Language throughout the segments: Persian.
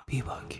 بیباک.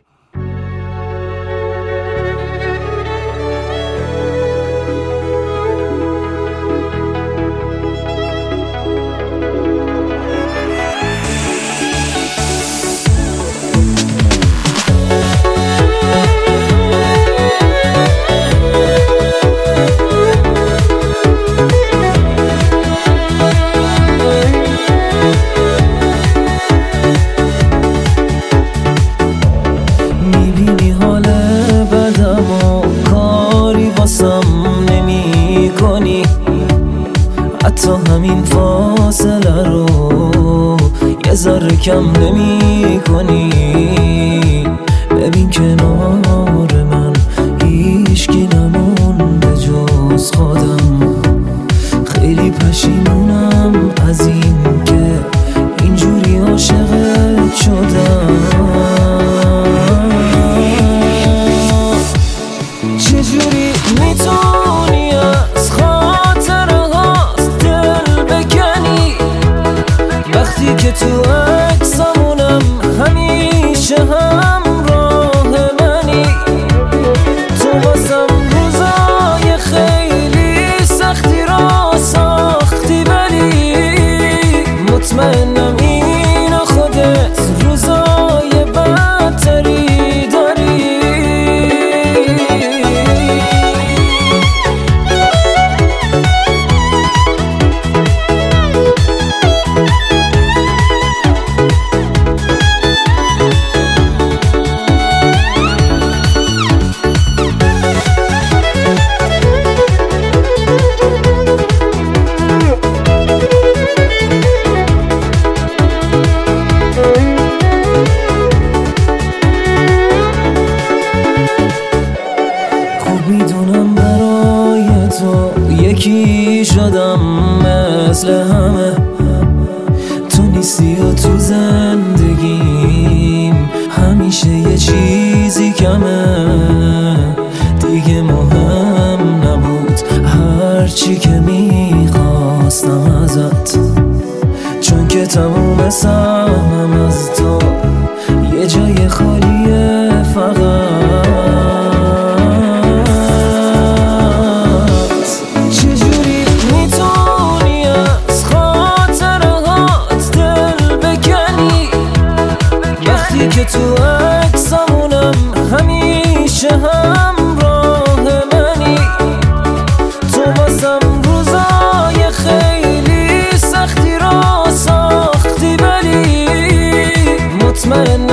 حتی همین فاصله رو یه ذره کم نمی کنی. ببین کنار من هیچکی نمونده جز خودم. خیلی پشیمونم از این که اینجوری عاشقت شدم. چجوری میتونی از وقتی که تو عکسمونم همیشه همراه منی؟ تو واسم روزای خیلی سختی را ساختی، ولی مطمئنم اینو خودت روزای بدتری داری. میدونم برای تو یکی شدم مثل همه. تو نیستی و تو زندگیم همیشه یه چیزی کمه. دیگه مهم نبود هرچی که میخواستم ازت، چون که تموم سهمم از تو یه جای خالیه فقط. که تو عکسمونم همیشه همراه منی؟ تو واسم روزای خیلی سختی را ساختی، ولی مطمئن